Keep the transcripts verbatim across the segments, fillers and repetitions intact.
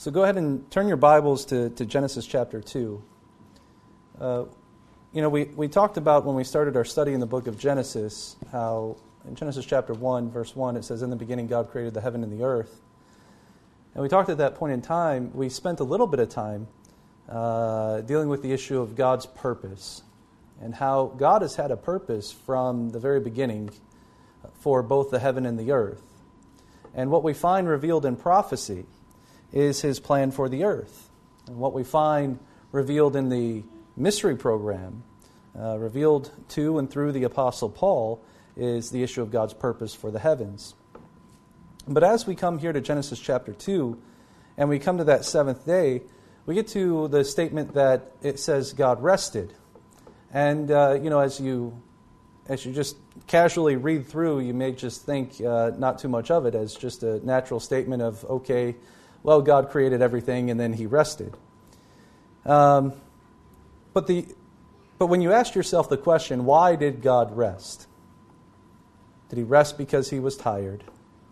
So go ahead and turn your Bibles to, to Genesis chapter two. Uh, you know, we, we talked about when we started our study in the book of Genesis, how in Genesis chapter one, verse one, it says, "In the beginning God created the heaven and the earth." And we talked at that point in time, we spent a little bit of time uh, dealing with the issue of God's purpose and how God has had a purpose from the very beginning for both the heaven and the earth. And what we find revealed in prophecy is His plan for the earth. And what we find revealed in the mystery program, uh, revealed to and through the Apostle Paul, is the issue of God's purpose for the heavens. But as we come here to Genesis chapter two, and we come to that seventh day, we get to the statement that it says God rested. And, uh, you know, as you as you just casually read through, you may just think uh, not too much of it as just a natural statement of, okay, well, God created everything and then He rested. Um, but the but when you ask yourself the question, why did God rest? Did He rest because He was tired?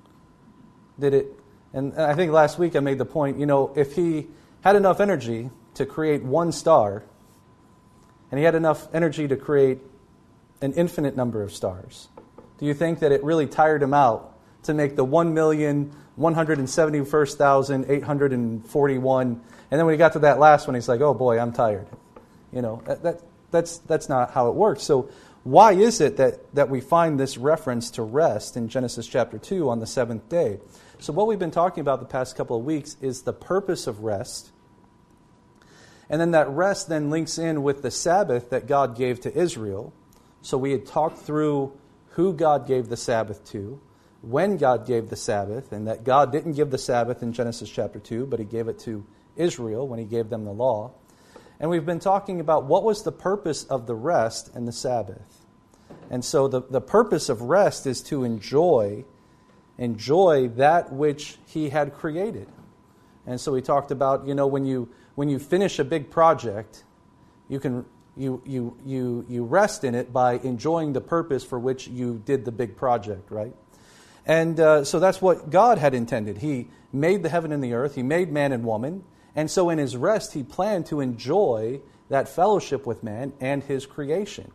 Did it? And I think last week I made the point, you know, if He had enough energy to create one star, and He had enough energy to create an infinite number of stars, do you think that it really tired Him out to make the one million one hundred seventy-first thousand eight hundred forty-one, and then when He got to that last one, He's like, oh boy, I'm tired. You know, that that's that's not how it works. So why is it that, that we find this reference to rest in Genesis chapter two on the seventh day? So what we've been talking about the past couple of weeks is the purpose of rest. And then that rest then links in with the Sabbath that God gave to Israel. So we had talked through who God gave the Sabbath to, when God gave the Sabbath, and that God didn't give the Sabbath in Genesis chapter two, but He gave it to Israel when He gave them the law. And we've been talking about what was the purpose of the rest and the Sabbath. And so the, the purpose of rest is to enjoy, enjoy that which He had created. And so we talked about, you know, when you when you finish a big project, you can you you you you rest in it by enjoying the purpose for which you did the big project, right? And uh, so that's what God had intended. He made the heaven and the earth. He made man and woman. And so in His rest, He planned to enjoy that fellowship with man and His creation.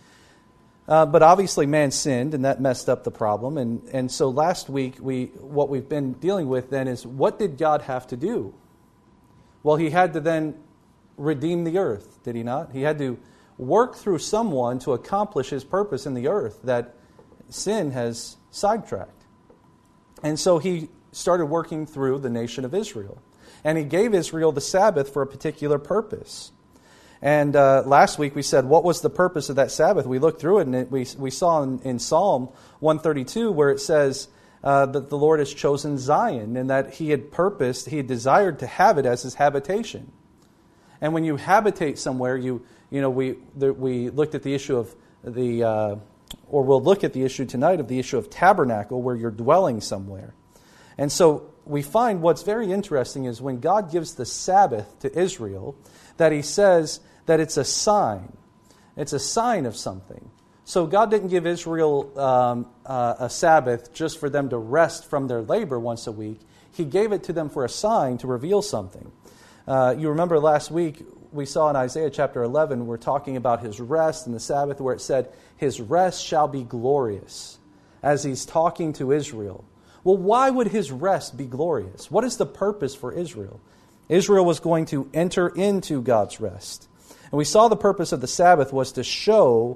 Uh, but obviously man sinned, and that messed up the problem. And, and so last week, we what we've been dealing with then is, what did God have to do? Well, He had to then redeem the earth, did He not? He had to work through someone to accomplish His purpose in the earth that sin has sidetracked. And so He started working through the nation of Israel. And He gave Israel the Sabbath for a particular purpose. And uh, last week we said, what was the purpose of that Sabbath? We looked through it, and it, we we saw in, in Psalm one thirty-two where it says uh, that the Lord has chosen Zion, and that He had purposed, He had desired to have it as His habitation. And when you habitate somewhere, you you know we the, we looked at the issue of the, uh, or we'll look at the issue tonight of the issue of tabernacle, where you're dwelling somewhere. And so we find what's very interesting is when God gives the Sabbath to Israel, that He says that it's a sign. It's a sign of something. So God didn't give Israel um, uh, a Sabbath just for them to rest from their labor once a week. He gave it to them for a sign to reveal something. Uh, you remember last week we saw in Isaiah chapter eleven, we're talking about His rest and the Sabbath, where it said, His rest shall be glorious, as He's talking to Israel. Well, why would His rest be glorious? What is the purpose for Israel? Israel was going to enter into God's rest. And we saw the purpose of the Sabbath was to show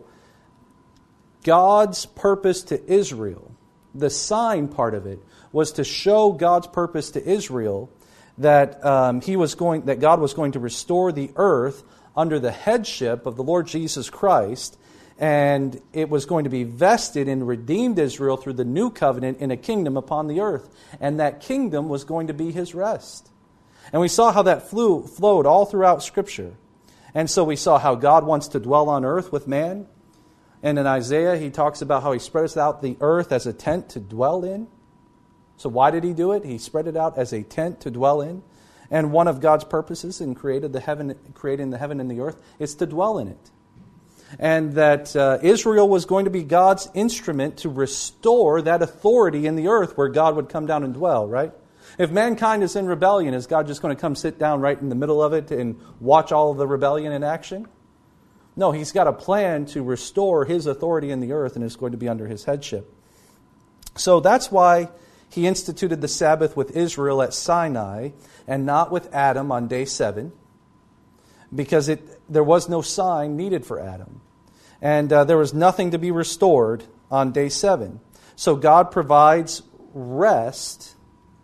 God's purpose to Israel. The sign part of it was to show God's purpose to Israel, that um, He was going, that God was going to restore the earth under the headship of the Lord Jesus Christ, and it was going to be vested in redeemed Israel through the new covenant in a kingdom upon the earth. And that kingdom was going to be His rest. And we saw how that flew, flowed all throughout Scripture. And so we saw how God wants to dwell on earth with man. And in Isaiah, He talks about how He spreads out the earth as a tent to dwell in. So why did He do it? He spread it out as a tent to dwell in. And one of God's purposes in created the heaven, creating the heaven and the earth is to dwell in it. And that uh, Israel was going to be God's instrument to restore that authority in the earth where God would come down and dwell, right? If mankind is in rebellion, is God just going to come sit down right in the middle of it and watch all of the rebellion in action? No, He's got a plan to restore His authority in the earth, and it's going to be under His headship. So that's why He instituted the Sabbath with Israel at Sinai and not with Adam on day seven, because it there was no sign needed for Adam. And uh, there was nothing to be restored on day seven. So God provides rest.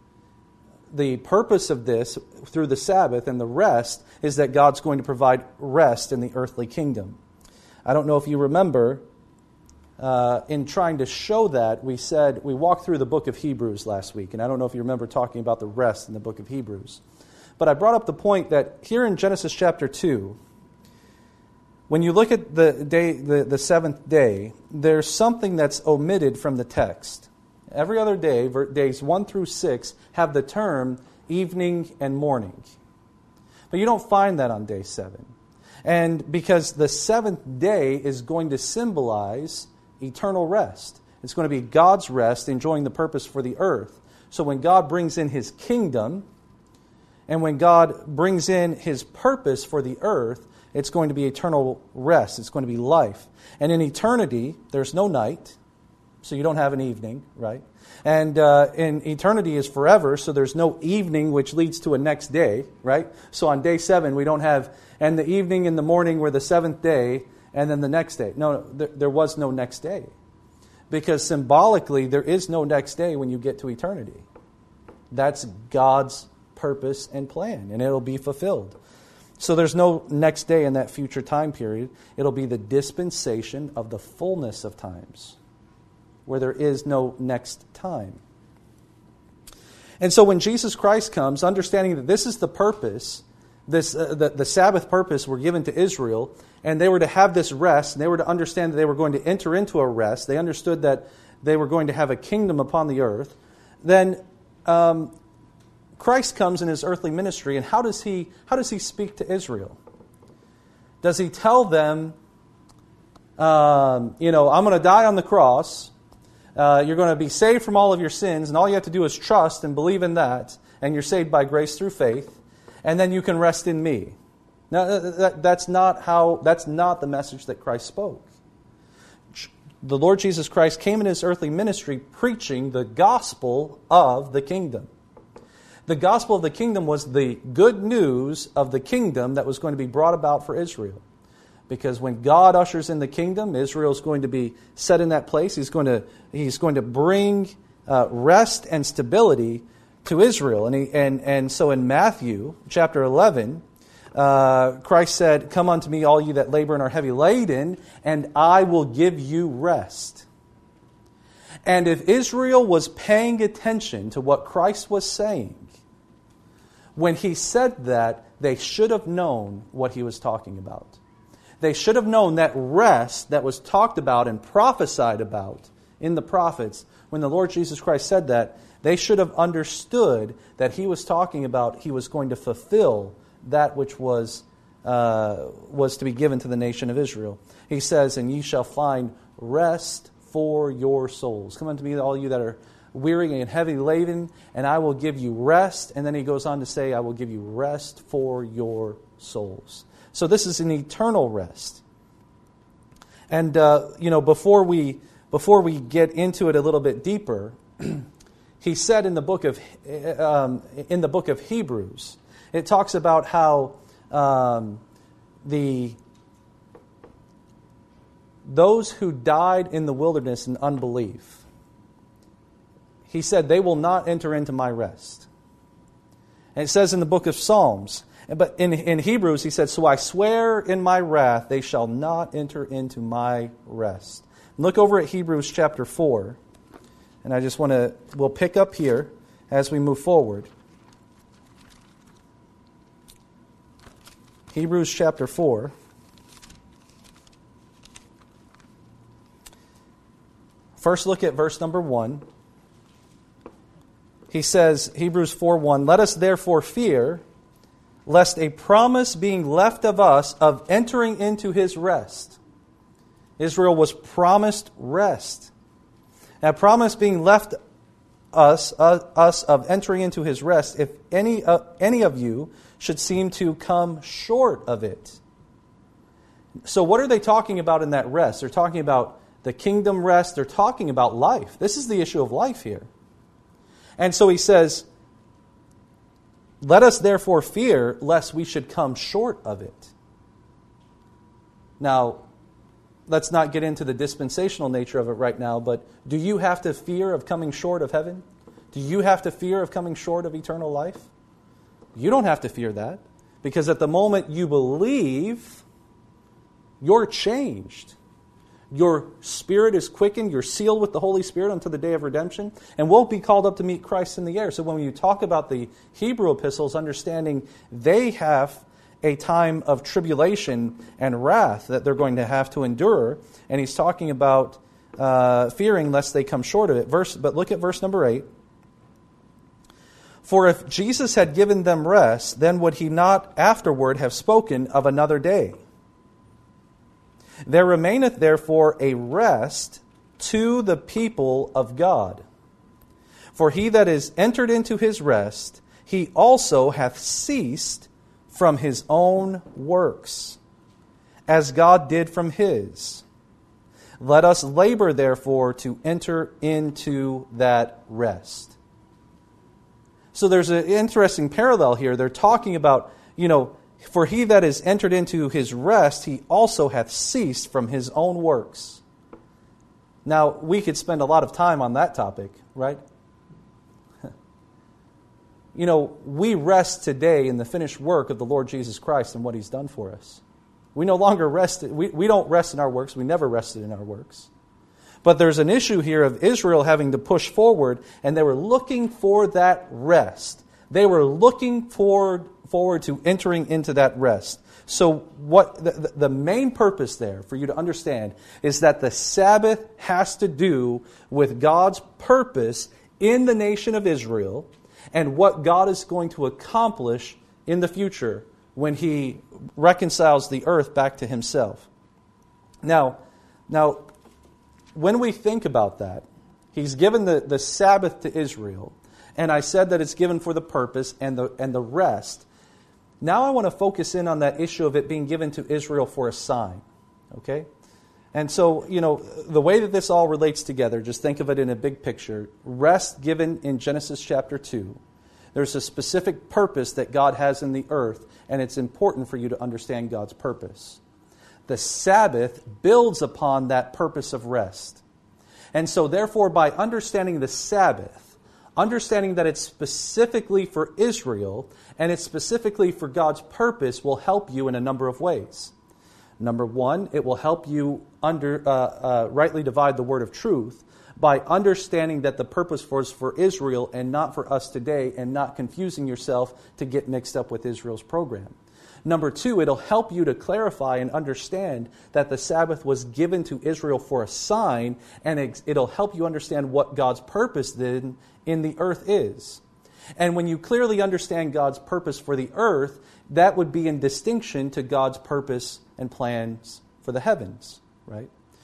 The purpose of this through the Sabbath and the rest is that God's going to provide rest in the earthly kingdom. I don't know if you remember, uh, in trying to show that, we said, we walked through the book of Hebrews last week, and I don't know if you remember talking about the rest in the book of Hebrews. But I brought up the point that here in Genesis chapter two, when you look at the day, the, the seventh day, there's something that's omitted from the text. Every other day, days one through six, have the term evening and morning. But you don't find that on day seven. And because the seventh day is going to symbolize eternal rest. It's going to be God's rest, enjoying the purpose for the earth. So when God brings in His kingdom, and when God brings in His purpose for the earth, it's going to be eternal rest. It's going to be life. And in eternity, there's no night, so you don't have an evening, right? And uh, in eternity is forever, so there's no evening, which leads to a next day, right? So on day seven, we don't have, and the evening and the morning were the seventh day, and then the next day. No, there, there was no next day. Because symbolically, there is no next day when you get to eternity. That's God's purpose and plan, and it'll be fulfilled. So there's no next day in that future time period. It'll be the dispensation of the fullness of times, where there is no next time. And so when Jesus Christ comes, understanding that this is the purpose, this uh, the, the Sabbath purpose were given to Israel, and they were to have this rest, and they were to understand that they were going to enter into a rest. They understood that they were going to have a kingdom upon the earth. Then um, Christ comes in His earthly ministry, and how does He how does He speak to Israel? Does He tell them, um, you know, I'm going to die on the cross, uh, you're going to be saved from all of your sins, and all you have to do is trust and believe in that, and you're saved by grace through faith, and then you can rest in me? Now, that, that's not how. That's not the message that Christ spoke. The Lord Jesus Christ came in His earthly ministry preaching the gospel of the kingdom. The gospel of the kingdom was the good news of the kingdom that was going to be brought about for Israel. Because when God ushers in the kingdom, Israel is going to be set in that place. He's going to He's going to bring uh, rest and stability to Israel. And he, and and so in Matthew chapter eleven, uh, Christ said, "Come unto me, all you that labor and are heavy laden, and I will give you rest." And if Israel was paying attention to what Christ was saying, when He said that, they should have known what He was talking about. They should have known that rest that was talked about and prophesied about in the prophets. When the Lord Jesus Christ said that, they should have understood that He was talking about He was going to fulfill that which was uh, was to be given to the nation of Israel. He says, "And ye shall find rest for your souls. Come unto me, all you that are weary and heavy laden, and I will give you rest." And then He goes on to say, "I will give you rest for your souls." So this is an eternal rest. And uh, you know, before we before we get into it a little bit deeper, He said in the book of um, in the book of Hebrews, it talks about how um, the those who died in the wilderness in unbelief, He said, they will not enter into my rest. And it says in the book of Psalms, but in, in Hebrews, He said, "So I swear in my wrath, they shall not enter into my rest." Look over at Hebrews chapter four. And I just want to, we'll pick up here as we move forward. Hebrews chapter four. First look at verse number one. He says, Hebrews four one, "Let us therefore fear, lest a promise being left of us of entering into His rest." Israel was promised rest. That promise being left us, uh, us of entering into his rest if any, uh, any of you should seem to come short of it. So what are they talking about in that rest? They're talking about the kingdom rest. They're talking about life. This is the issue of life here. And so he says, let us therefore fear lest we should come short of it. Now, let's not get into the dispensational nature of it right now, but do you have to fear of coming short of heaven? Do you have to fear of coming short of eternal life? You don't have to fear that, because at the moment you believe, you're changed. Your spirit is quickened. You're sealed with the Holy Spirit until the day of redemption, and will be called up to meet Christ in the air. So when you talk about the Hebrew epistles, understanding they have a time of tribulation and wrath that they're going to have to endure, and he's talking about uh, fearing lest they come short of it. Verse, but look at verse number eight. For if Jesus had given them rest, then would he not afterward have spoken of another day? There remaineth therefore a rest to the people of God. For he that is entered into his rest, he also hath ceased from his own works, as God did from his. Let us labor therefore to enter into that rest. So there's an interesting parallel here. They're talking about, you know, for he that is entered into his rest, he also hath ceased from his own works. Now, we could spend a lot of time on that topic, right? You know, we rest today in the finished work of the Lord Jesus Christ and what he's done for us. We no longer rest, we, we don't rest in our works. We never rested in our works. But there's an issue here of Israel having to push forward, and they were looking for that rest. They were looking forward, forward to entering into that rest. So what the, the main purpose there for you to understand is that the Sabbath has to do with God's purpose in the nation of Israel and what God is going to accomplish in the future when he reconciles the earth back to himself. Now, now, when we think about that, he's given the, the Sabbath to Israel, and I said that it's given for the purpose and the and the rest. Now I want to focus in on that issue of it being given to Israel for a sign. Okay? And so, you know, the way that this all relates together, just think of it in a big picture. Rest given in Genesis chapter two. There's a specific purpose that God has in the earth, and it's important for you to understand God's purpose. The Sabbath builds upon that purpose of rest. And so, therefore, by understanding the Sabbath, understanding that it's specifically for Israel and it's specifically for God's purpose will help you in a number of ways. Number one, it will help you under uh, uh, rightly divide the word of truth by understanding that the purpose was for Israel and not for us today, and not confusing yourself to get mixed up with Israel's program. Number two, it'll help you to clarify and understand that the Sabbath was given to Israel for a sign, and it'll help you understand what God's purpose then in the earth is. And when you clearly understand God's purpose for the earth, that would be in distinction to God's purpose and plans for the heavens, right?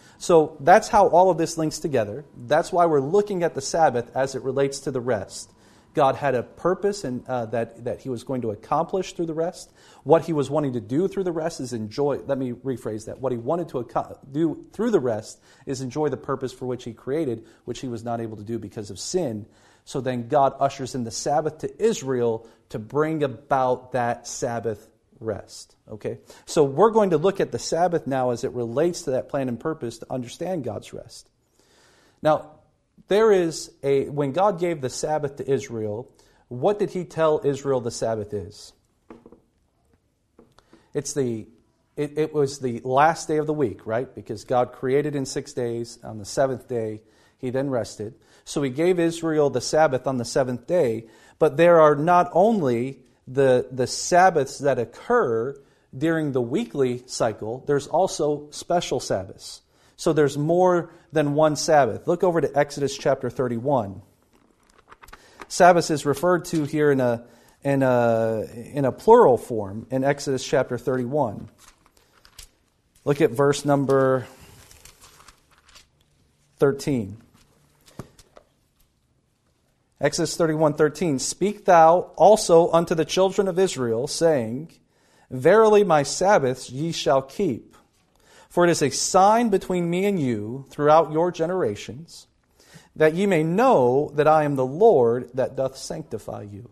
So that's how all of this links together. That's why we're looking at the Sabbath as it relates to the rest. God had a purpose and uh, that, that he was going to accomplish through the rest. What he was wanting to do through the rest is enjoy, let me rephrase that. What he wanted to ac- do through the rest is enjoy the purpose for which he created, which he was not able to do because of sin. So then God ushers in the Sabbath to Israel to bring about that Sabbath rest. Okay? So we're going to look at the Sabbath now as it relates to that plan and purpose to understand God's rest. Now, there is a, when God gave the Sabbath to Israel, what did he tell Israel the Sabbath is? It's the, it, it was the last day of the week, right? Because God created in six days. On the seventh day, he then rested. So he gave Israel the Sabbath on the seventh day. But there are not only the, the Sabbaths that occur during the weekly cycle, there's also special Sabbaths. So there's more than one Sabbath. Look over to Exodus chapter thirty-one. Sabbath is referred to here in a in a in a plural form in Exodus chapter thirty-one. Look at verse number thirteen. Exodus thirty-one thirteen, Speak thou also unto the children of Israel, saying, Verily my Sabbaths ye shall keep, for it is a sign between me and you throughout your generations, that ye may know that I am the Lord that doth sanctify you.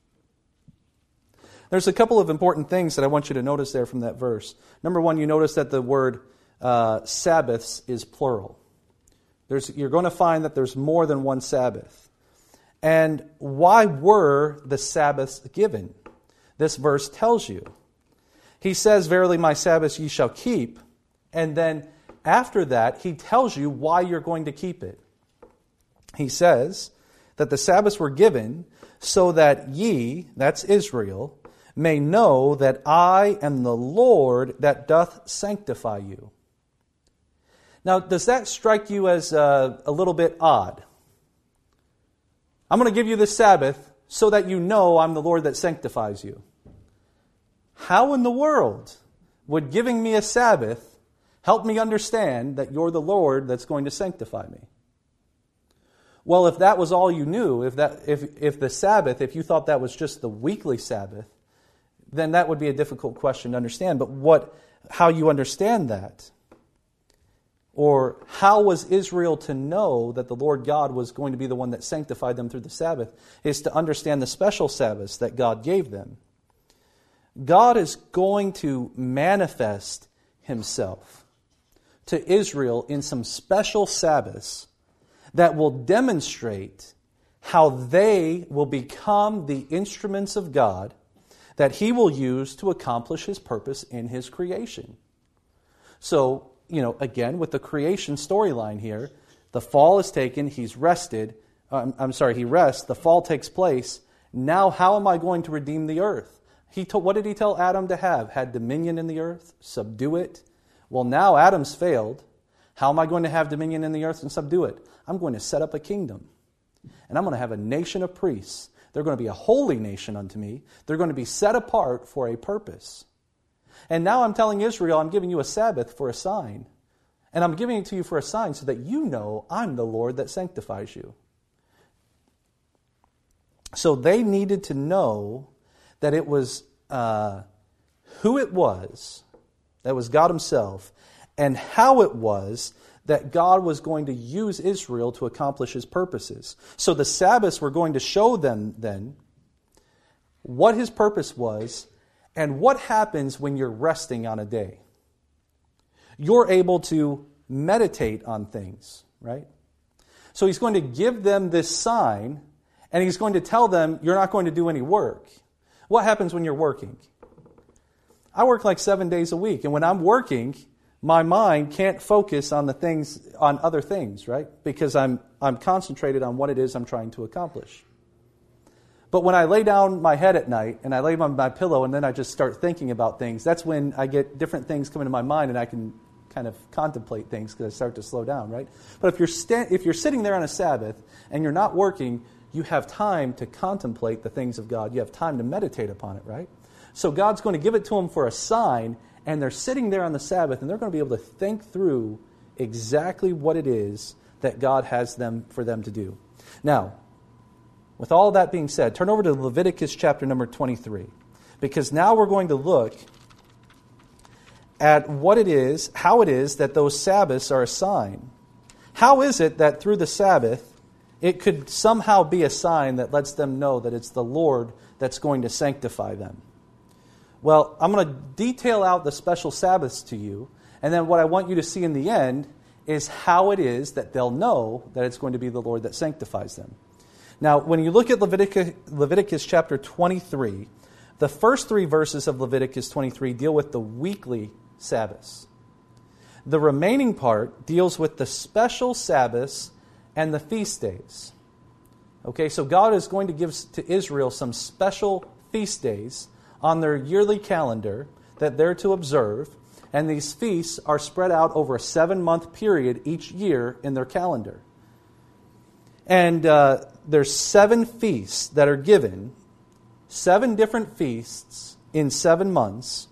There's a couple of important things that I want you to notice there from that verse. Number one, you notice that the word uh, Sabbaths is plural. There's, you're going to find that there's more than one Sabbath. And why were the Sabbaths given? This verse tells you. He says, Verily my Sabbaths ye shall keep. And then after that, he tells you why you're going to keep it. He says that the Sabbaths were given so that ye, that's Israel, may know that I am the Lord that doth sanctify you. Now, does that strike you as uh, a little bit odd? I'm going to give you the Sabbath so that you know I'm the Lord that sanctifies you. How in the world would giving me a Sabbath help me understand that you're the Lord that's going to sanctify me? Well, if that was all you knew, if that if if the Sabbath, if you thought that was just the weekly Sabbath, then that would be a difficult question to understand. But what how you understand that, or how was Israel to know that the Lord God was going to be the one that sanctified them through the Sabbath, is to understand the special Sabbaths that God gave them. God is going to manifest Himself to Israel in some special Sabbaths that will demonstrate how they will become the instruments of God that He will use to accomplish His purpose in His creation. So, you know, again, with the creation storyline here, the fall is taken, He's rested, I'm, I'm sorry, He rests, the fall takes place. Now how am I going to redeem the earth? He told, what did He tell Adam to have? Had dominion in the earth, subdue it. Well, now Adam's failed. How am I going to have dominion in the earth and subdue it? I'm going to set up a kingdom. And I'm going to have a nation of priests. They're going to be a holy nation unto me. They're going to be set apart for a purpose. And now I'm telling Israel, I'm giving you a Sabbath for a sign. And I'm giving it to you for a sign so that you know I'm the Lord that sanctifies you. So they needed to know that it was uh, who it was, that was God Himself, and how it was that God was going to use Israel to accomplish His purposes. So the Sabbaths were going to show them then what His purpose was and what happens when you're resting on a day. You're able to meditate on things, right? So He's going to give them this sign, and He's going to tell them, you're not going to do any work. What happens when you're working? I work like seven days a week, and when I'm working, my mind can't focus on the things, on other things, right? Because I'm I'm concentrated on what it is I'm trying to accomplish. But when I lay down my head at night and I lay on my pillow and then I just start thinking about things, that's when I get different things come into my mind and I can kind of contemplate things because I start to slow down, right? But if you're sta- if you're sitting there on a Sabbath and you're not working, you have time to contemplate the things of God. You have time to meditate upon it, right? So God's going to give it to them for a sign. And they're sitting there on the Sabbath, and they're going to be able to think through exactly what it is that God has them for them to do. Now, with all that being said, turn over to Leviticus chapter number twenty-three. Because now we're going to look at what it is, how it is that those Sabbaths are a sign. How is it that through the Sabbath, it could somehow be a sign that lets them know that it's the Lord that's going to sanctify them? Well, I'm going to detail out the special Sabbaths to you, and then what I want you to see in the end is how it is that they'll know that it's going to be the Lord that sanctifies them. Now, when you look at Leviticus, Leviticus chapter twenty-three, the first three verses of Leviticus twenty-three deal with the weekly Sabbaths. The remaining part deals with the special Sabbaths and the feast days. Okay, so God is going to give to Israel some special feast days on their yearly calendar that they're to observe, and these feasts are spread out over a seven-month period each year in their calendar. And uh, there's seven feasts that are given, seven different feasts in seven months,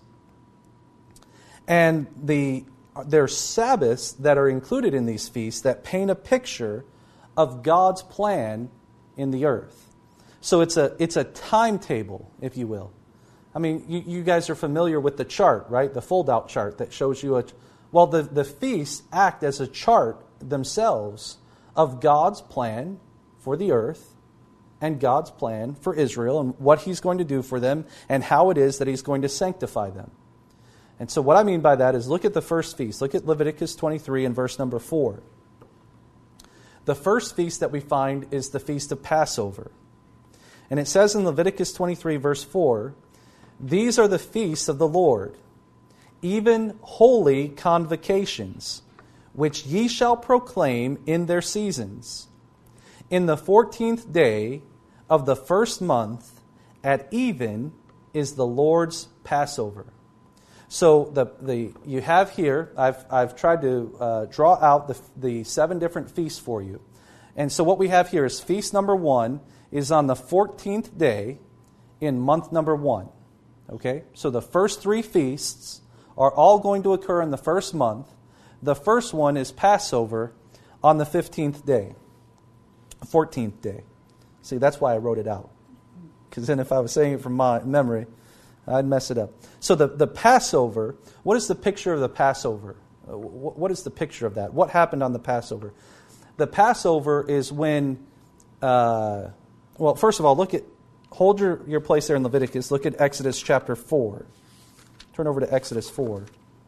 and the there's Sabbaths that are included in these feasts that paint a picture of God's plan in the earth. So it's a it's a timetable, if you will. I mean, you, you guys are familiar with the chart, right? The fold-out chart that shows you a... Well, the, the feasts act as a chart themselves of God's plan for the earth and God's plan for Israel and what He's going to do for them and how it is that He's going to sanctify them. And so what I mean by that is look at the first feast. Look at Leviticus twenty-three and verse number four. The first feast that we find is the Feast of Passover. And it says in Leviticus twenty-three verse four, "These are the feasts of the Lord, even holy convocations, which ye shall proclaim in their seasons. In the fourteenth day of the first month, at even, is the Lord's Passover." So the the you have here, I've I've tried to uh, draw out the the seven different feasts for you. And so what we have here is feast number one is on the fourteenth day in month number one. Okay? So the first three feasts are all going to occur in the first month. The first one is Passover on the fifteenth day, fourteenth day. See, that's why I wrote it out. Because then if I was saying it from my memory, I'd mess it up. So the, the Passover, what is the picture of the Passover? What is the picture of that? What happened on the Passover? The Passover is when, uh, well, first of all, look at, hold your, your place there in Leviticus. Look at Exodus chapter four. Turn over to Exodus four.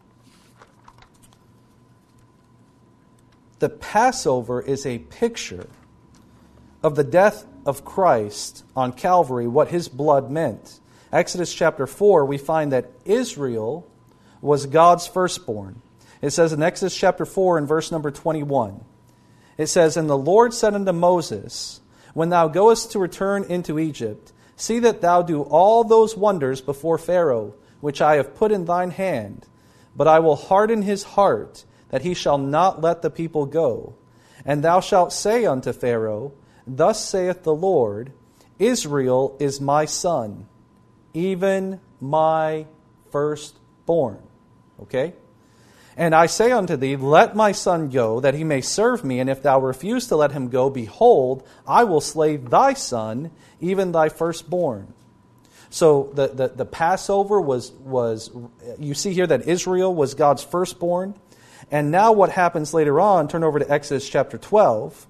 The Passover is a picture of the death of Christ on Calvary, what His blood meant. Exodus chapter four, we find that Israel was God's firstborn. It says in Exodus chapter four in verse number twenty-one, it says, "And the Lord said unto Moses, When thou goest to return into Egypt, see that thou do all those wonders before Pharaoh, which I have put in thine hand. But I will harden his heart, that he shall not let the people go. And thou shalt say unto Pharaoh, Thus saith the Lord, Israel is my son, even my firstborn." Okay? "And I say unto thee, Let my son go, that he may serve me. And if thou refuse to let him go, behold, I will slay thy son, even thy firstborn." So the, the, the Passover was, was, you see here that Israel was God's firstborn. And now what happens later on, turn over to Exodus chapter twelve.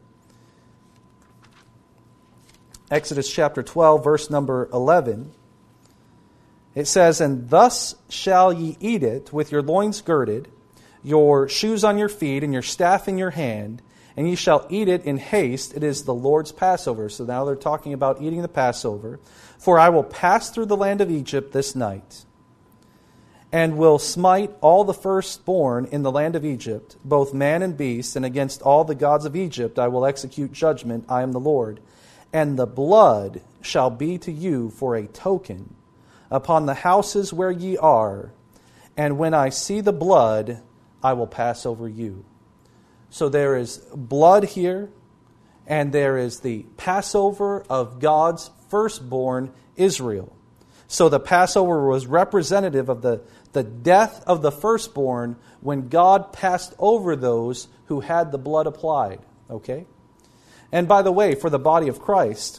Exodus chapter twelve, verse number eleven. It says, "And thus shall ye eat it with your loins girded, your shoes on your feet, and your staff in your hand, and ye shall eat it in haste. It is the Lord's Passover." So now they're talking about eating the Passover. "For I will pass through the land of Egypt this night, and will smite all the firstborn in the land of Egypt, both man and beast, and against all the gods of Egypt I will execute judgment. I am the Lord. And the blood shall be to you for a token upon the houses where ye are, and when I see the blood, I will pass over you." So there is blood here, and there is the Passover of God's firstborn, Israel. So the Passover was representative of the, the death of the firstborn when God passed over those who had the blood applied. Okay? And by the way, for the body of Christ,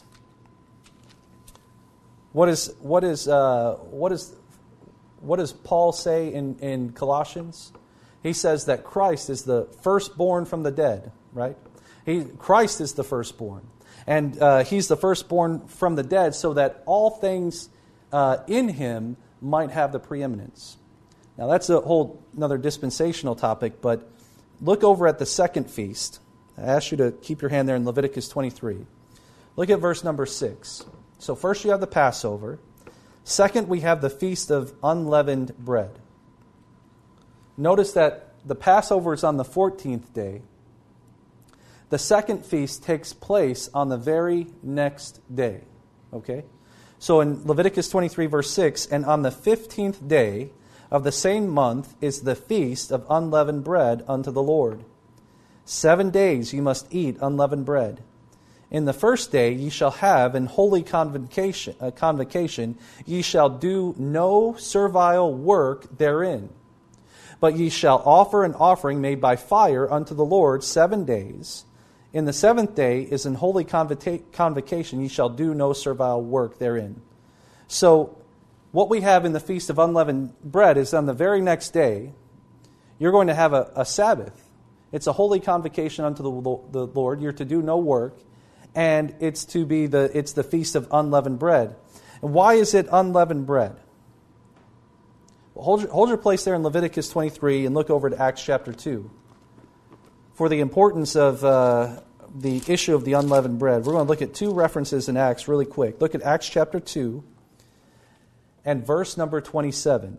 what is what is uh, what is what does Paul say in, in Colossians? He says that Christ is the firstborn from the dead, right? He Christ is the firstborn. And uh, He's the firstborn from the dead so that all things uh, in Him might have the preeminence. Now that's a whole another dispensational topic, but look over at the second feast. I ask you to keep your hand there in Leviticus twenty-three. Look at verse number six. So first you have the Passover. Second, we have the Feast of Unleavened Bread. Notice that the Passover is on the fourteenth day. The second feast takes place on the very next day. Okay? So in Leviticus twenty-three, verse six, "And on the fifteenth day of the same month is the Feast of Unleavened Bread unto the Lord. Seven days ye must eat unleavened bread. In the first day ye shall have an holy convocation, uh, convocation. Ye shall do no servile work therein. But ye shall offer an offering made by fire unto the Lord seven days. In the seventh day is an holy convoca- convocation. Ye shall do no servile work therein. So what we have in the Feast of Unleavened Bread is on the very next day, you're going to have a, a Sabbath. It's a holy convocation unto the, the Lord. You're to do no work, and it's to be the it's the Feast of Unleavened Bread. And why is it unleavened bread? Well, hold your, hold your place there in Leviticus twenty-three and look over to Acts chapter two. For the importance of uh, the issue of the unleavened bread, we're going to look at two references in Acts really quick. Look at Acts chapter two and verse number twenty-seven.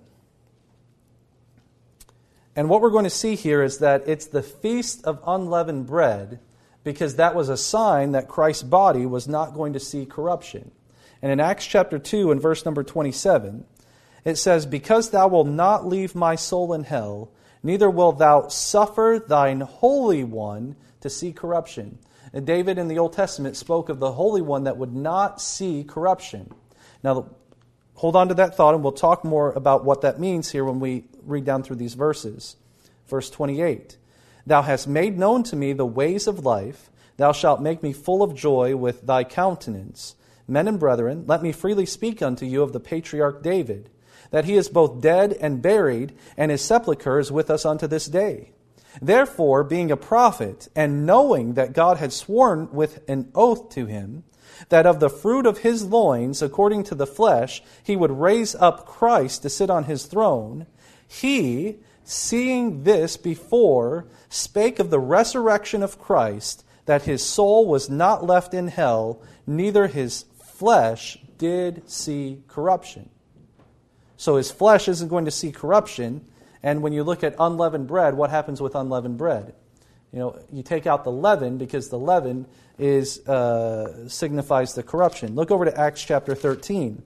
And what we're going to see here is that it's the Feast of Unleavened Bread because that was a sign that Christ's body was not going to see corruption. And in Acts chapter two and verse number twenty-seven, it says, Because thou wilt not leave my soul in hell, neither wilt thou suffer thine Holy One to see corruption. And David in the Old Testament spoke of the Holy One that would not see corruption. Now, hold on to that thought, and we'll talk more about what that means here when we read down through these verses. Verse twenty-eight, Thou hast made known to me the ways of life. Thou shalt make me full of joy with thy countenance. Men and brethren, let me freely speak unto you of the patriarch David, that he is both dead and buried, and his sepulchre is with us unto this day. Therefore, being a prophet, and knowing that God had sworn with an oath to him, that of the fruit of his loins, according to the flesh, he would raise up Christ to sit on his throne, he, seeing this before, spake of the resurrection of Christ, that his soul was not left in hell, neither his flesh did see corruption. So his flesh isn't going to see corruption, and when you look at unleavened bread, what happens with unleavened bread? You know, you take out the leaven because the leaven is uh, signifies the corruption. Look over to Acts chapter thirteen.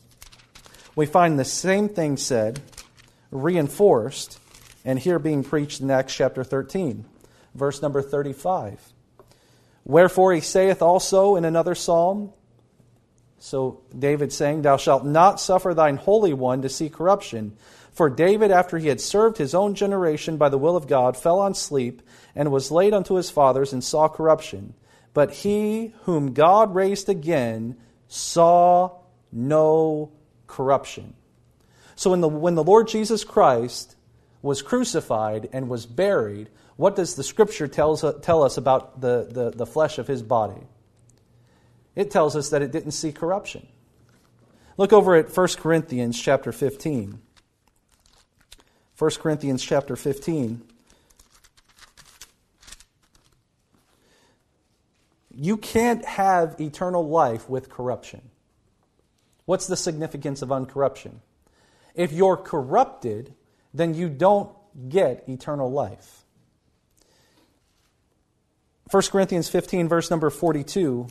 We find the same thing said, reinforced, and here being preached in Acts chapter thirteen, verse number thirty-five. Wherefore he saith also in another psalm, so David saying, Thou shalt not suffer thine Holy One to see corruption. For David, after he had served his own generation by the will of God, fell on sleep, and was laid unto his fathers, and saw corruption. But he whom God raised again saw no corruption. So when the, when the Lord Jesus Christ was crucified and was buried, what does the Scripture tells, tell us about the, the, the flesh of his body? It tells us that it didn't see corruption. Look over at First Corinthians chapter fifteen. First Corinthians chapter fifteen. You can't have eternal life with corruption. What's the significance of uncorruption? If you're corrupted, then you don't get eternal life. First Corinthians fifteen, verse number forty-two,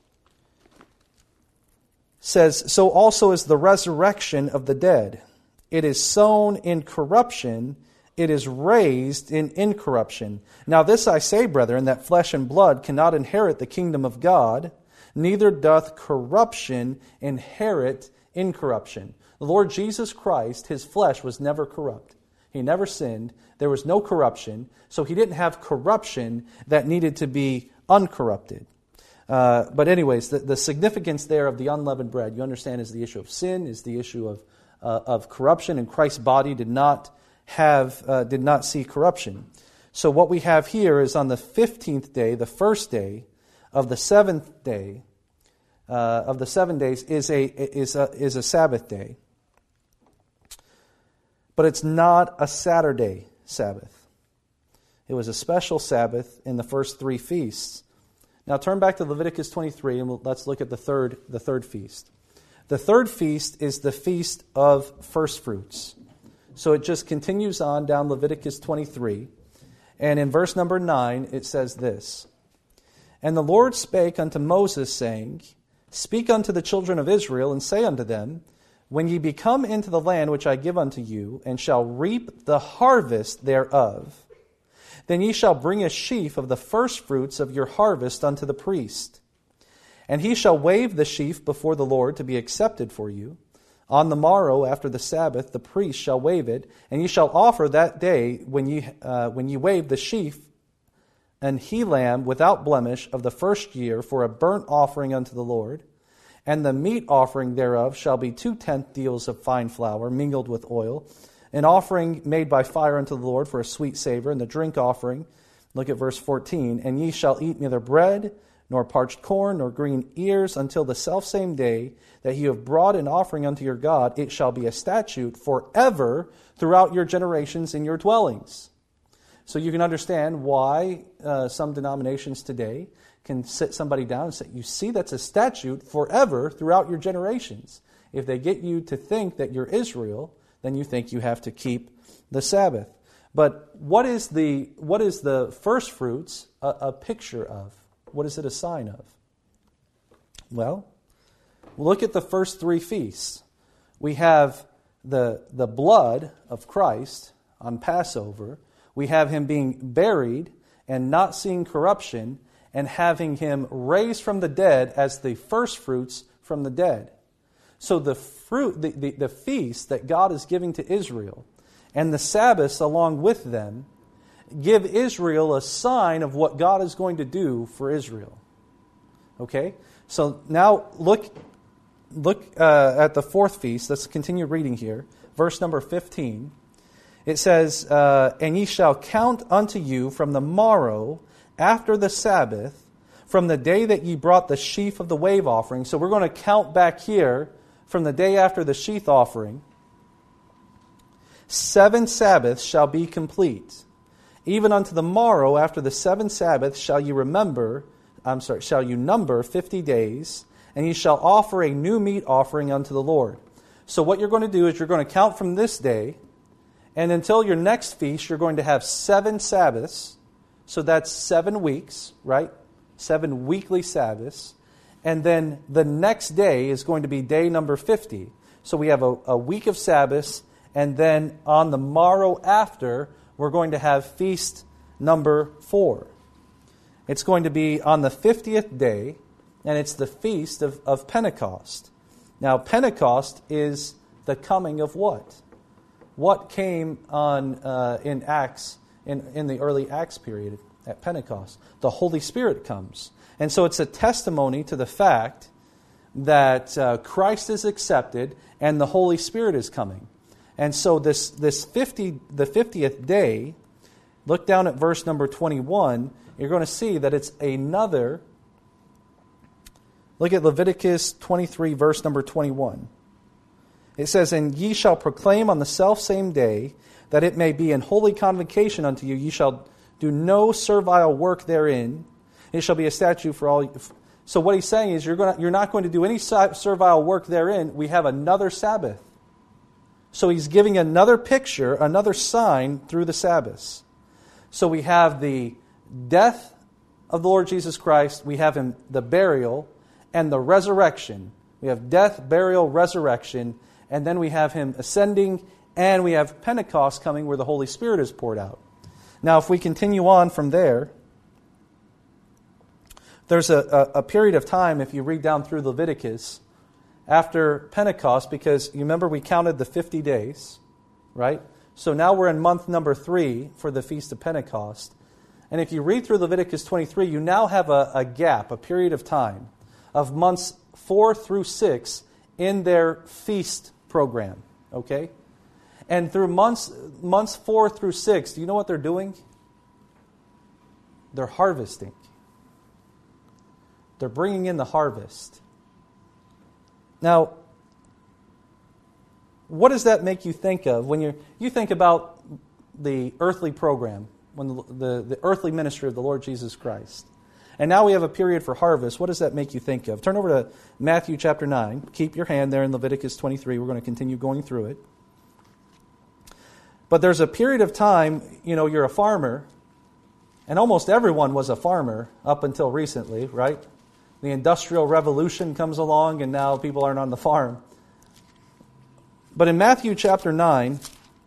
says, So also is the resurrection of the dead. It is sown in corruption, it is raised in incorruption. Now this I say, brethren, that flesh and blood cannot inherit the kingdom of God, neither doth corruption inherit incorruption. The Lord Jesus Christ, his flesh was never corrupt. He never sinned. There was no corruption. So he didn't have corruption that needed to be uncorrupted. Uh, but anyways, the, the significance there of the unleavened bread, you understand, is the issue of sin, is the issue of uh, of corruption, and Christ's body did not have uh, did not see corruption. So what we have here is on the fifteenth day, the first day of the seventh day uh, of the seven days is a is a is a Sabbath day, but it's not a Saturday Sabbath. It was a special Sabbath in the first three feasts. Now turn back to Leviticus twenty-three and let's look at the third the third feast. The third feast is the feast of first fruits. So it just continues on down Leviticus twenty-three. And in verse number nine it says this. And the Lord spake unto Moses, saying, Speak unto the children of Israel, and say unto them, When ye be come into the land which I give unto you, and shall reap the harvest thereof, then ye shall bring a sheaf of the firstfruits of your harvest unto the priest. And he shall wave the sheaf before the Lord to be accepted for you. On the morrow after the Sabbath the priest shall wave it, and ye shall offer that day when ye uh, when ye wave the sheaf an he lamb without blemish of the first year for a burnt offering unto the Lord. And the meat offering thereof shall be two-tenth deals of fine flour mingled with oil, an offering made by fire unto the Lord for a sweet savor, and the drink offering. Look at verse fourteen. And ye shall eat neither bread, nor parched corn, nor green ears, until the selfsame day that ye have brought an offering unto your God. It shall be a statute forever throughout your generations in your dwellings. So you can understand why uh, some denominations today can sit somebody down and say, you see, that's a statute forever throughout your generations. If they get you to think that you're Israel, then you think you have to keep the Sabbath. But what is the what is the first fruits a, a picture of? What is it a sign of? Well, look at the first three feasts. We have the, the blood of Christ on Passover. We have him being buried and not seeing corruption, and having him raised from the dead as the first fruits from the dead. So the fruit, the, the, the feast that God is giving to Israel, and the Sabbaths along with them, give Israel a sign of what God is going to do for Israel. Okay? So now look, look uh, at the fourth feast. Let's continue reading here. Verse number fifteen. It says, uh, And ye shall count unto you from the morrow after the Sabbath, from the day that ye brought the sheaf of the wave offering. So we're going to count back here from the day after the sheaf offering. Seven Sabbaths shall be complete. Even unto the morrow after the seventh Sabbath shall you remember, I'm sorry, shall you number fifty days, and ye shall offer a new meat offering unto the Lord. So what you're going to do is you're going to count from this day, and until your next feast, you're going to have seven Sabbaths. So that's seven weeks, right? Seven weekly Sabbaths. And then the next day is going to be day number fifty. So we have a, a week of Sabbaths, and then on the morrow after, we're going to have feast number four. It's going to be on the fiftieth day, and it's the feast of, of Pentecost. Now, Pentecost is the coming of what? What came on uh, in Acts, in, in the early Acts period at Pentecost? The Holy Spirit comes. And so it's a testimony to the fact that uh, Christ is accepted and the Holy Spirit is coming. And so this this fifty the fiftieth day, look down at verse number twenty-one, you're going to see that it's another. Look at Leviticus twenty-three, verse number twenty-one. It says, And ye shall proclaim on the selfsame day, that it may be an holy convocation unto you. Ye shall do no servile work therein. It shall be a statute for all. So what he's saying is, you're going to, you're not going to do any servile work therein. We have another Sabbath. So he's giving another picture, another sign through the Sabbaths. So we have the death of the Lord Jesus Christ. We have him, the burial and the resurrection. We have death, burial, resurrection. And then we have him ascending, and we have Pentecost coming where the Holy Spirit is poured out. Now, if we continue on from there, there's a, a, a period of time, if you read down through Leviticus, after Pentecost, because you remember we counted the fifty days, right? So now we're in month number three for the Feast of Pentecost. And if you read through Leviticus twenty-three, you now have a, a gap, a period of time, of months four through six in their feast program, okay? And through months months four through six, do you know what they're doing? They're harvesting. They're bringing in the harvest. Now, what does that make you think of when you you think about the earthly program, when the, the, the earthly ministry of the Lord Jesus Christ? And now we have a period for harvest. What does that make you think of? Turn over to Matthew chapter nine. Keep your hand there in Leviticus twenty-three. We're going to continue going through it. But there's a period of time, you know, you're a farmer, and almost everyone was a farmer up until recently, right? The Industrial Revolution comes along, and now people aren't on the farm. But in Matthew chapter nine,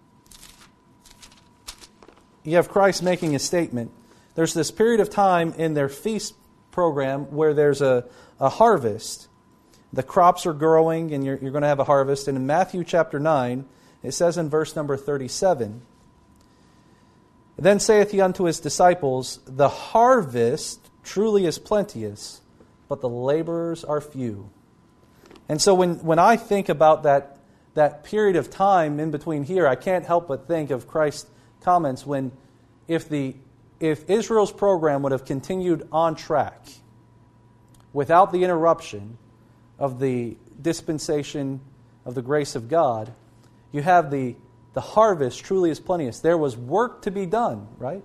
you have Christ making a statement. There's this period of time in their feast program where there's a, a harvest. The crops are growing, and you're, you're going to have a harvest. And in Matthew chapter nine, it says in verse number thirty-seven, Then saith he unto his disciples, the harvest truly is plenteous, but the laborers are few. And so when, when I think about that, that period of time in between here, I can't help but think of Christ's comments when if the if Israel's program would have continued on track without the interruption of the dispensation of the grace of God, you have the, the harvest truly is plenteous. There was work to be done, right?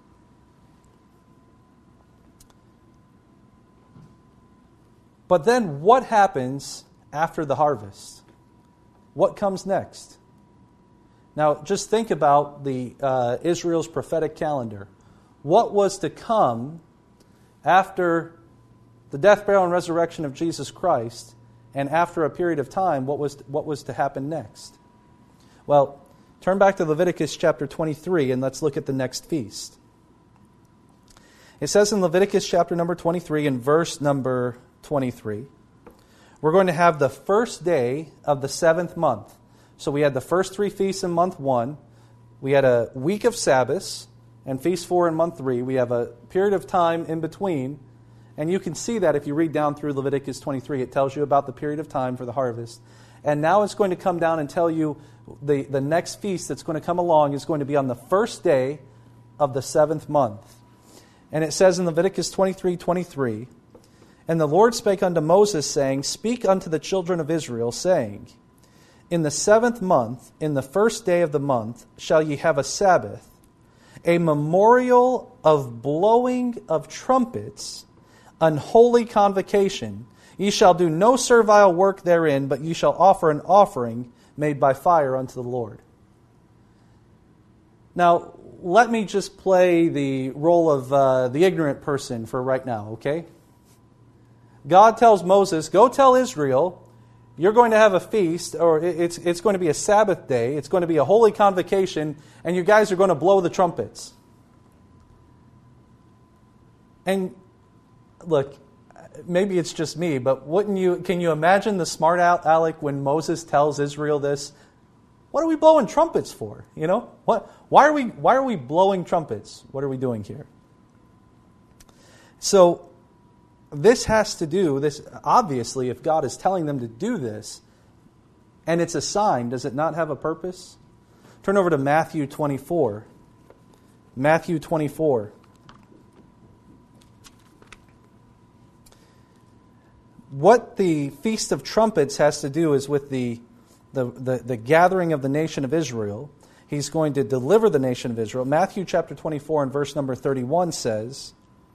But then what happens after the harvest? What comes next? Now, just think about the uh, Israel's prophetic calendar. What was to come after the death, burial, and resurrection of Jesus Christ, and after a period of time, what was what was to happen next? Well, turn back to Leviticus chapter twenty-three, and let's look at the next feast. It says in Leviticus chapter number twenty-three, and verse number twenty-three, we're going to have the first day of the seventh month. So we had the first three feasts in month one. We had a week of Sabbaths and feast four in month three. We have a period of time in between. And you can see that if you read down through Leviticus twenty-three. It tells you about the period of time for the harvest. And now it's going to come down and tell you the, the next feast that's going to come along is going to be on the first day of the seventh month. And it says in Leviticus twenty-three twenty-three, and the Lord spake unto Moses, saying, speak unto the children of Israel, saying, in the seventh month, in the first day of the month, shall ye have a Sabbath, a memorial of blowing of trumpets, an holy convocation. Ye shall do no servile work therein, but ye shall offer an offering made by fire unto the Lord. Now, let me just play the role of uh, the ignorant person for right now, okay? God tells Moses, go tell Israel, you're going to have a feast, or it's, it's going to be a Sabbath day, it's going to be a holy convocation, and you guys are going to blow the trumpets. And look, maybe it's just me, but wouldn't you? Can you imagine the smart aleck when Moses tells Israel this? What are we blowing trumpets for? You know, what? Why are we? Why are we blowing trumpets? What are we doing here? So this has to do this. Obviously, if God is telling them to do this, and it's a sign, does it not have a purpose? Turn over to Matthew twenty-four. Matthew twenty-four. What the Feast of Trumpets has to do is with the, the, the, the gathering of the nation of Israel. He's going to deliver the nation of Israel. Matthew chapter twenty-four and verse number thirty-one says,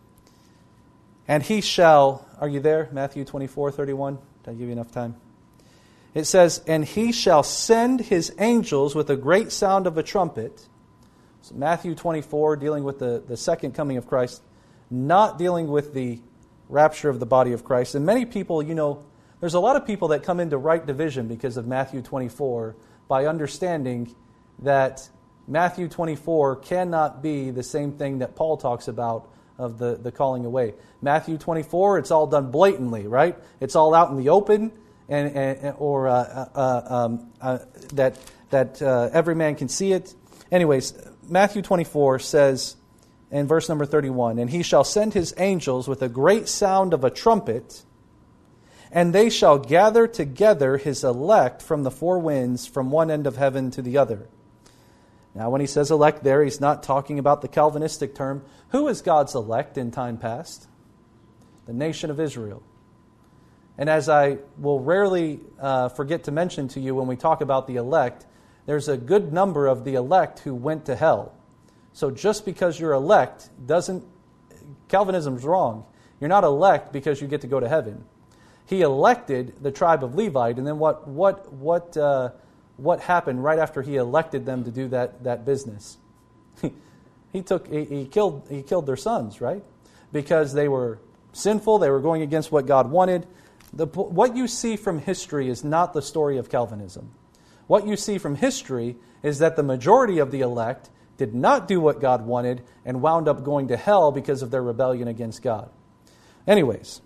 and he shall, are you there? Matthew twenty-four, thirty-one? Did I give you enough time? It says, and he shall send his angels with a great sound of a trumpet. So Matthew twenty-four, dealing with the, the second coming of Christ, not dealing with the rapture of the body of Christ. And many people, you know, there's a lot of people that come into right division because of Matthew twenty-four by understanding that Matthew twenty-four cannot be the same thing that Paul talks about of the, the calling away. Matthew twenty-four, it's all done blatantly, right? It's all out in the open, and, and or uh, uh, um, uh, that that uh, every man can see it. Anyways, Matthew twenty-four says, in verse number thirty-one, and he shall send his angels with a great sound of a trumpet, and they shall gather together his elect from the four winds, from one end of heaven to the other. Now, when he says elect there, he's not talking about the Calvinistic term. Who is God's elect in time past? The nation of Israel. And as I will rarely uh, forget to mention to you when we talk about the elect, there's a good number of the elect who went to hell. So just because you're elect doesn't, Calvinism's wrong. You're not elect because you get to go to heaven. He elected the tribe of Levite, and then what what what uh, what happened right after he elected them to do that that business? he took he, he killed he killed their sons, right? Because they were sinful, they were going against what God wanted. The, what you see from history is not the story of Calvinism. What you see from history is that the majority of the elect did not do what God wanted and wound up going to hell because of their rebellion against God. Anyways,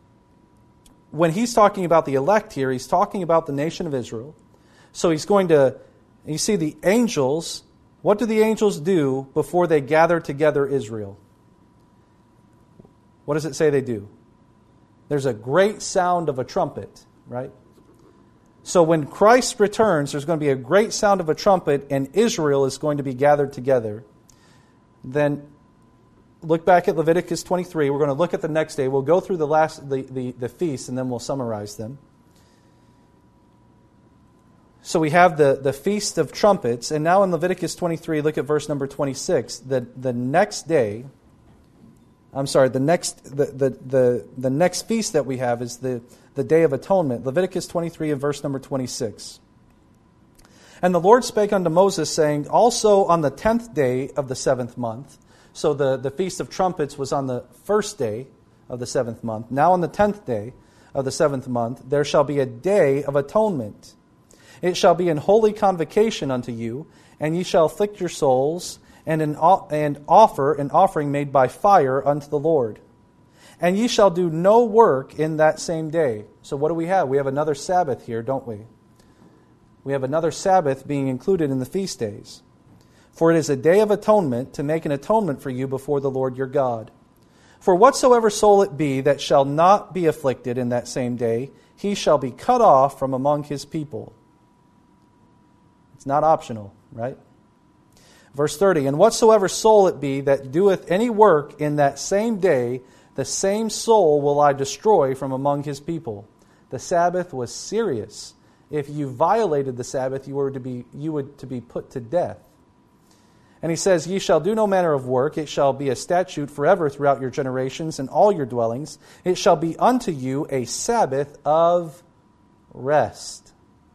when he's talking about the elect here, he's talking about the nation of Israel. So he's going to, you see the angels What do the angels do before they gather together Israel? What does it say they do? There's a great sound of a trumpet, right? So when Christ returns, there's going to be a great sound of a trumpet, and Israel is going to be gathered together. Then look back at Leviticus twenty-three. We're going to look at the next day. We'll go through the last the, the, the feasts, and then we'll summarize them. So we have the, the Feast of Trumpets, and now in Leviticus twenty-three, look at verse number twenty-six. The, the next day, I'm sorry, the next the, the, the, the next feast that we have is the, the Day of Atonement. Leviticus twenty-three and verse number twenty-six. And the Lord spake unto Moses, saying, also on the tenth day of the seventh month. So the, the Feast of Trumpets was on the first day of the seventh month. Now on the tenth day of the seventh month, there shall be a day of atonement. It shall be an holy convocation unto you, and ye shall afflict your souls, and, an, and offer an offering made by fire unto the Lord. And ye shall do no work in that same day. So what do we have? We have another Sabbath here, don't we? We have another Sabbath being included in the feast days. For it is a day of atonement, to make an atonement for you before the Lord your God. For whatsoever soul it be that shall not be afflicted in that same day, he shall be cut off from among his people. It's not optional, right? Verse thirty, and whatsoever soul it be that doeth any work in that same day, the same soul will I destroy from among his people. The Sabbath was serious. If you violated the Sabbath, you were to be you would to be put to death. And he says, ye shall do no manner of work. It shall be a statute forever throughout your generations and all your dwellings. It shall be unto you a Sabbath of rest.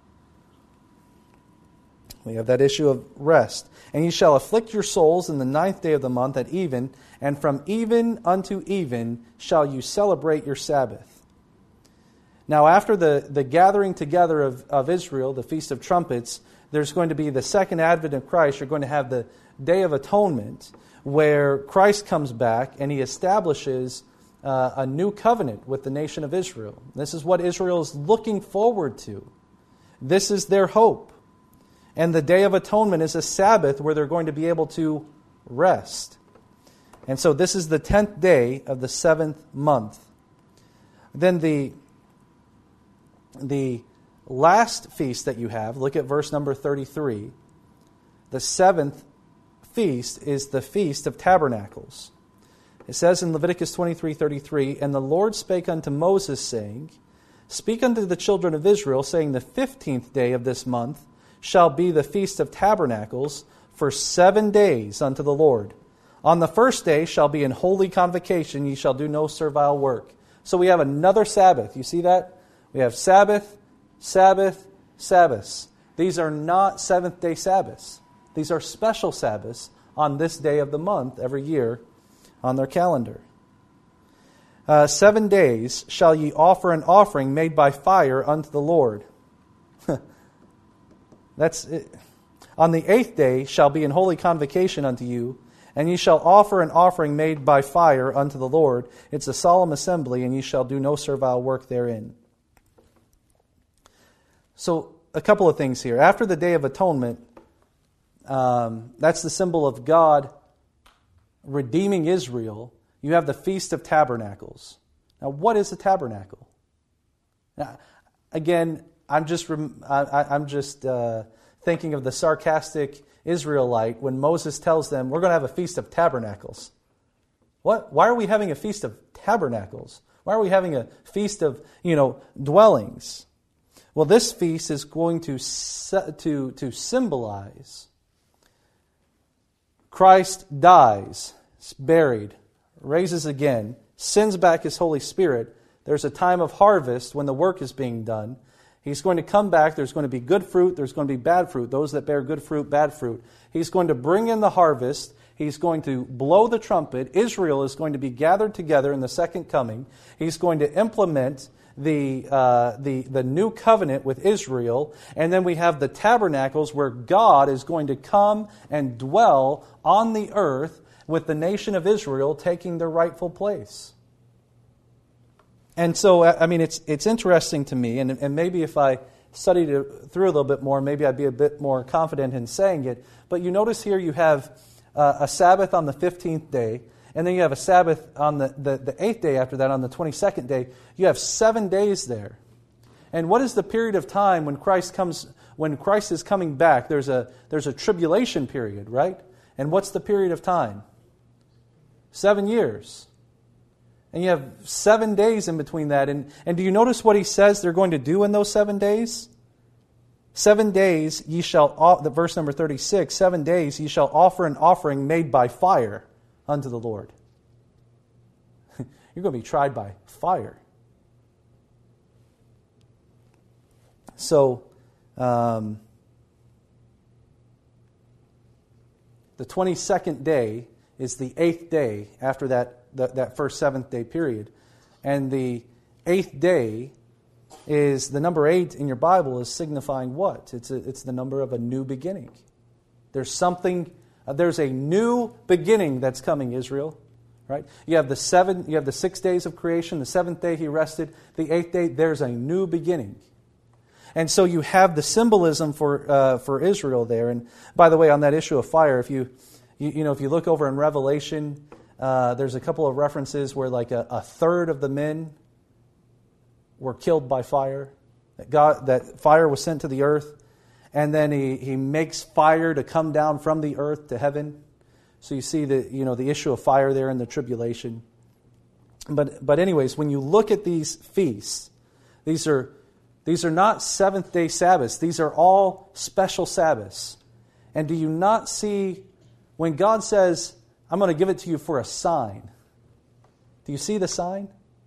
We have that issue of rest. And ye shall afflict your souls in the ninth day of the month at even, and from even unto even shall you celebrate your Sabbath. Now after the, the gathering together of, of Israel, the Feast of Trumpets, there's going to be the second advent of Christ. You're going to have the Day of Atonement, where Christ comes back and he establishes uh, a new covenant with the nation of Israel. This is what Israel is looking forward to. This is their hope. And the Day of Atonement is a Sabbath where they're going to be able to rest. And so this is the tenth day of the seventh month. Then the, the last feast that you have, look at verse number thirty-three. The seventh feast is the Feast of Tabernacles. It says in Leviticus twenty-three thirty-three, and the Lord spake unto Moses, saying, speak unto the children of Israel, saying, the fifteenth day of this month shall be the Feast of Tabernacles for seven days unto the Lord. On the first day shall be an holy convocation, ye shall do no servile work. So we have another Sabbath. You see that? We have Sabbath, Sabbath, Sabbaths. These are not seventh-day Sabbaths. These are special Sabbaths on this day of the month every year on their calendar. Uh, seven days shall ye offer an offering made by fire unto the Lord. That's it. On the eighth day shall be an holy convocation unto you, and ye shall offer an offering made by fire unto the Lord. It's a solemn assembly, and ye shall do no servile work therein. So, a couple of things here. After the Day of Atonement, um, that's the symbol of God redeeming Israel. You have the Feast of Tabernacles. Now, what is a tabernacle? Now, again, I'm just I, I'm just uh, thinking of the sarcastic Israelite when Moses tells them, we're going to have a Feast of Tabernacles. What? Why are we having a Feast of Tabernacles? Why are we having a feast of, you know, dwellings? Well, this feast is going to to to symbolize Christ dies, is buried, raises again, sends back His Holy Spirit. There's a time of harvest when the work is being done. He's going to come back. There's going to be good fruit. There's going to be bad fruit. Those that bear good fruit, bad fruit. He's going to bring in the harvest. He's going to blow the trumpet. Israel is going to be gathered together in the second coming. He's going to implement the uh, the the new covenant with Israel. And then we have the tabernacles where God is going to come and dwell on the earth with the nation of Israel taking their rightful place. And so, I mean, it's it's interesting to me, and, and maybe if I studied it through a little bit more, maybe I'd be a bit more confident in saying it. But you notice here you have uh, a Sabbath on the fifteenth day, and then you have a Sabbath on the, the, the eighth day after that, on the twenty-second day. You have seven days there. And what is the period of time when Christ comes, when Christ is coming back? There's a there's a tribulation period, right? And what's the period of time? Seven years. And you have seven days in between that. And, and do you notice what he says they're going to do in those seven days? Seven days ye shall, the verse number thirty-six, seven days ye shall offer an offering made by fire unto the Lord. You're going to be tried by fire. So, um, the twenty-second day is the eighth day after that, that, that first seventh day period. And the eighth day is, the number eight in your Bible is signifying what? It's a, it's the number of a new beginning. There's something, uh, there's a new beginning that's coming, Israel. Right? You have the seven, you have the six days of creation, the seventh day he rested, the eighth day, there's a new beginning. And so you have the symbolism for uh, for Israel there. And by the way, on that issue of fire, if you you, you know if you look over in Revelation, uh, there's a couple of references where like a, a third of the men were killed by fire. That God, that fire was sent to the earth, and then he he makes fire to come down from the earth to heaven. So you see the you know the issue of fire there in the tribulation. But but anyways, when you look at these feasts, these are These are not seventh-day Sabbaths. These are all special Sabbaths. And do you not see, when God says, I'm going to give it to you for a sign, do you see the sign?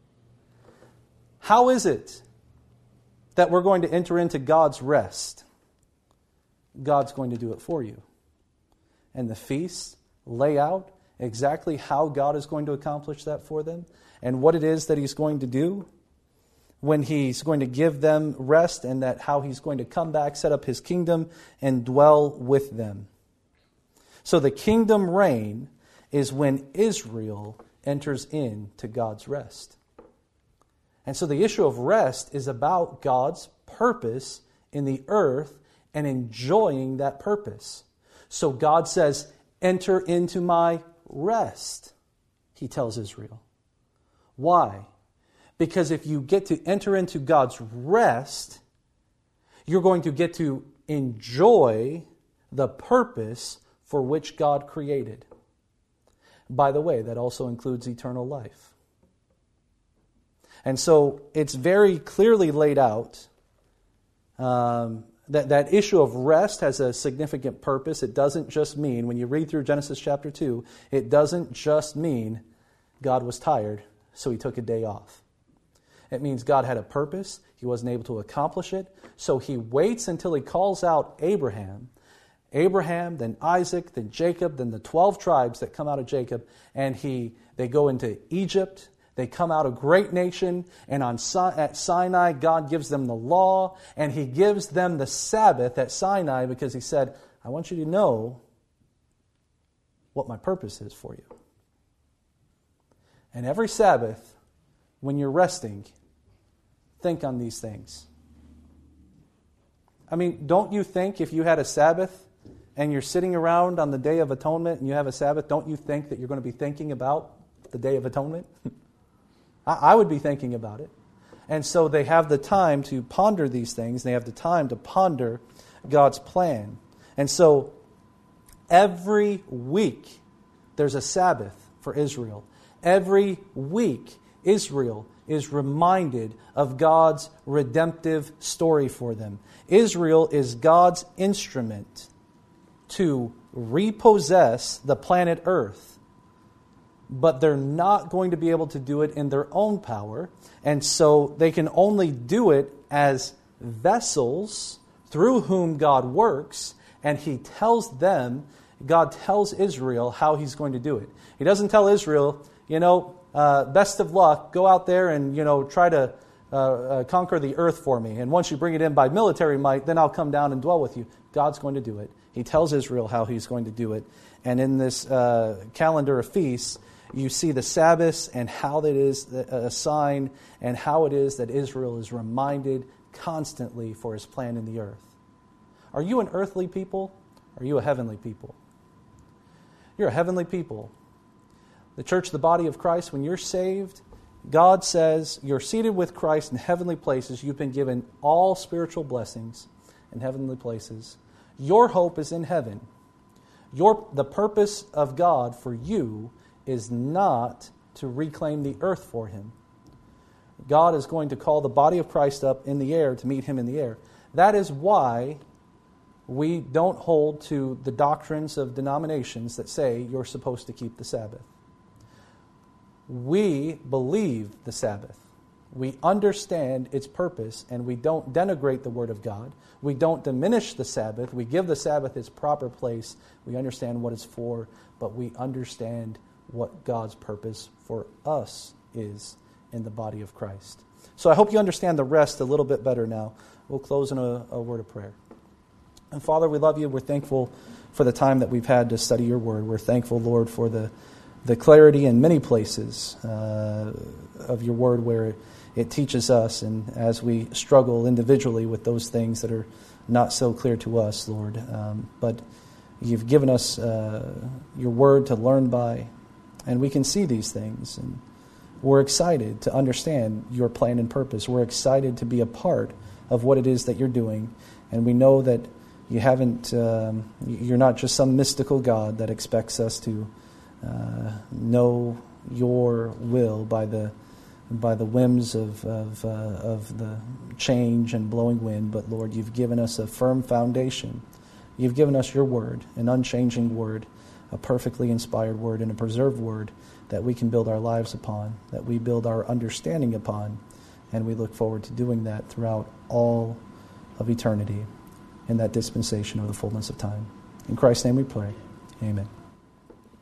How is it that we're going to enter into God's rest? God's going to do it for you. And the feasts lay out exactly how God is going to accomplish that for them and what it is that He's going to do when He's going to give them rest, and that how He's going to come back, set up His kingdom, and dwell with them. So the kingdom reign is when Israel enters into God's rest. And so the issue of rest is about God's purpose in the earth and enjoying that purpose. So God says, enter into my rest, He tells Israel. Why? Because if you get to enter into God's rest, you're going to get to enjoy the purpose for which God created. By the way, that also includes eternal life. And so it's very clearly laid out um, that that issue of rest has a significant purpose. It doesn't just mean, when you read through Genesis chapter two, it doesn't just mean God was tired, so He took a day off. It means God had a purpose. He wasn't able to accomplish it. So He waits until He calls out Abraham. Abraham, then Isaac, then Jacob, then the twelve tribes that come out of Jacob. And he they go into Egypt. They come out a great nation. And on at Sinai, God gives them the law. And He gives them the Sabbath at Sinai because He said, I want you to know what my purpose is for you. And every Sabbath, when you're resting, think on these things. I mean, don't you think if you had a Sabbath and you're sitting around on the Day of Atonement and you have a Sabbath, don't you think that you're going to be thinking about the Day of Atonement? I would be thinking about it. And so they have the time to ponder these things. They have the time to ponder God's plan. And so every week there's a Sabbath for Israel. Every week Israel is reminded of God's redemptive story for them. Israel is God's instrument to repossess the planet Earth. But they're not going to be able to do it in their own power. And so they can only do it as vessels through whom God works. And He tells them, God tells Israel how He's going to do it. He doesn't tell Israel, you know, Uh, best of luck, go out there and, you know, try to uh, uh, conquer the earth for me. And once you bring it in by military might, then I'll come down and dwell with you. God's going to do it. He tells Israel how He's going to do it. And in this uh, calendar of feasts, you see the Sabbaths and how that is a sign and how it is that Israel is reminded constantly for His plan in the earth. Are you an earthly people? Or are you a heavenly people? You're a heavenly people. The church, the body of Christ, when you're saved, God says you're seated with Christ in heavenly places. You've been given all spiritual blessings in heavenly places. Your hope is in heaven. Your, the purpose of God for you is not to reclaim the earth for Him. God is going to call the body of Christ up in the air to meet Him in the air. That is why we don't hold to the doctrines of denominations that say you're supposed to keep the Sabbath. We believe the Sabbath. We understand its purpose, and we don't denigrate the Word of God. We don't diminish the Sabbath. We give the Sabbath its proper place. We understand what it's for, but we understand what God's purpose for us is in the body of Christ. So I hope you understand the rest a little bit better now. We'll close in a, a word of prayer. And Father, we love you. We're thankful for the time that we've had to study your Word. We're thankful, Lord, for the the clarity in many places uh, of your Word where it, it teaches us, and as we struggle individually with those things that are not so clear to us, Lord. Um, but you've given us uh, your Word to learn by, and we can see these things. And we're excited to understand your plan and purpose. We're excited to be a part of what it is that you're doing. And we know that you haven't, um, you're not just some mystical God that expects us to uh, know your will by the by the whims of of, uh, of the change and blowing wind. But Lord, you've given us a firm foundation. You've given us your word, an unchanging word, a perfectly inspired word, and a preserved word that we can build our lives upon, that we build our understanding upon, and we look forward to doing that throughout all of eternity in that dispensation of the fullness of time. In Christ's name we pray. Amen.